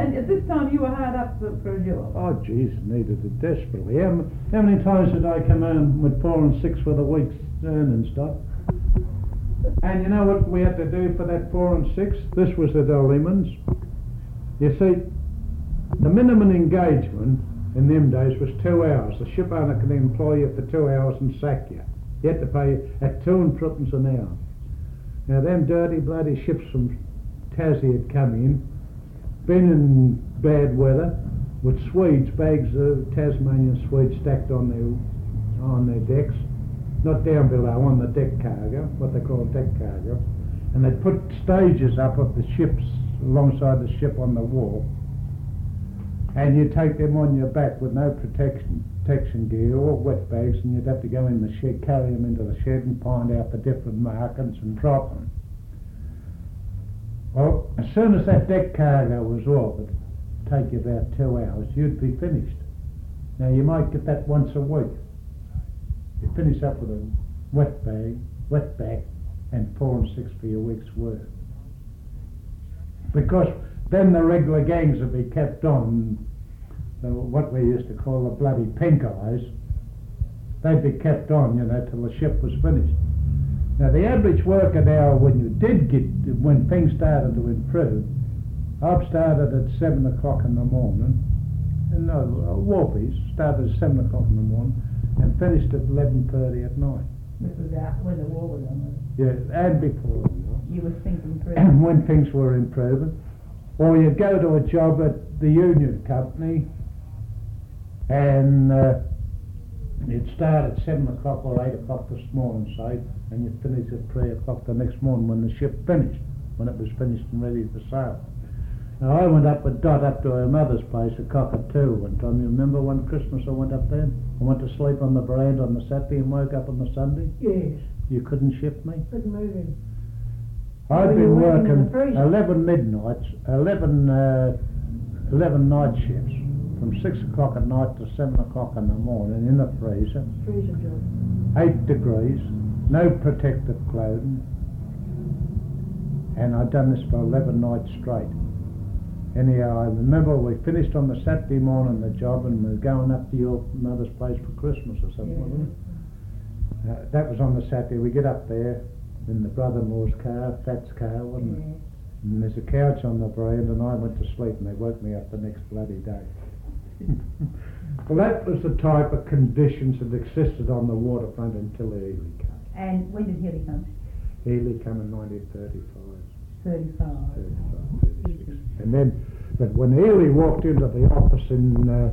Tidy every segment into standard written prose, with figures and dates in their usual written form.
And at this time you were hard up for a job. Oh, geez, needed it desperately. How many times did I come home with 4 and 6 for the week's earning stuff? And you know what we had to do for that 4 and 6? This was the Dollyman's. You see, the minimum engagement in them days was 2 hours. The ship owner could employ you for 2 hours and sack you. You had to pay at 2 and 3 an hour. Now them dirty bloody ships from Tassie had come in, been in bad weather, with Swedes, bags of Tasmanian Swedes stacked on their decks, not down below, on the deck cargo, what they call deck cargo, and they'd put stages up of the ships alongside the ship on the wall, and you'd take them on your back with no protection gear or wet bags, and you'd have to go in the shed, carry them into the shed and find out the different markings and drop them. Well, as soon as that deck cargo was off, it'd take you about 2 hours, you'd be finished. Now you might get that once a week. You finish up with a wet back, and 4 and 6 for your week's work. Because then the regular gangs would be kept on, what we used to call the bloody pink eyes. They'd be kept on, till the ship was finished. Now the average working hour when things started to improve, I've started at 7 o'clock in the morning, and Warpies started at 7 o'clock in the morning and finished at 11:30 at night. This was out when the war was on. Yeah, and before the war. You were thinking through. And when things were improving. Or you'd go to a job at the union company and you'd start at 7 o'clock or 8 o'clock this morning, say, and you'd finish at 3 o'clock the next morning when the ship finished, when it was finished and ready for sail. Now I went up with Dot up to her mother's place at Cockatoo one time. You remember one Christmas I went up there? I went to sleep on the veranda on the Saturday and woke up on the Sunday? Yes. You couldn't ship me? Couldn't move him. I've been working 11 night shifts, from 6 o'clock at night to 7 o'clock in the morning in the freezer. Freezer job. 8 degrees, no protective clothing, and I'd done this for 11 nights straight. Anyhow, I remember we finished on the Saturday morning the job, and we were going up to your mother's place for Christmas or something, wasn't it? That was on the Saturday. We get up there in the brother-in-law's car, Fat's car, wasn't it? And there's a couch on the veranda, and I went to sleep, and they woke me up the next bloody day. Well, that was the type of conditions that existed on the waterfront until the Ely came. And when did Healy come? Ely came in 1935. 35. 36. And then, but when Ely walked into the office in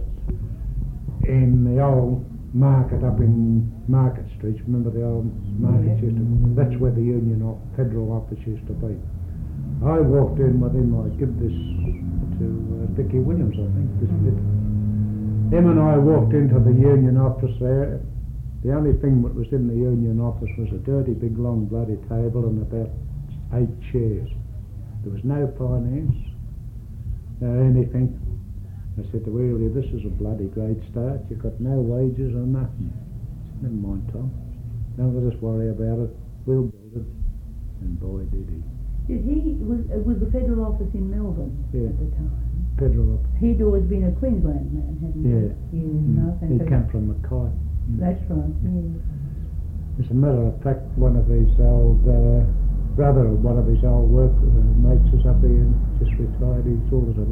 the old market up in Market Street, remember the old market? That's where the Union Federal office used to be. I walked in with him. I give this to Vicky Williams, I think. This bit. Him and I walked into the Union office there. The only thing that was in the Union office was a dirty big long bloody table and about 8 chairs. There was no finance, no anything. I said to Ely, this is a bloody great start. You've got no wages or nothing. I said, never mind, Tom. Don't let us worry about it. We'll build it. And boy, did he. Was the federal office in Melbourne at the time? Federal office. He'd always been a Queensland man, hadn't he? Yeah. He came from Mackay. That's right, yeah. As a matter of fact, one of his old brother of one of his old work mates is up here and just retired. He's ordered a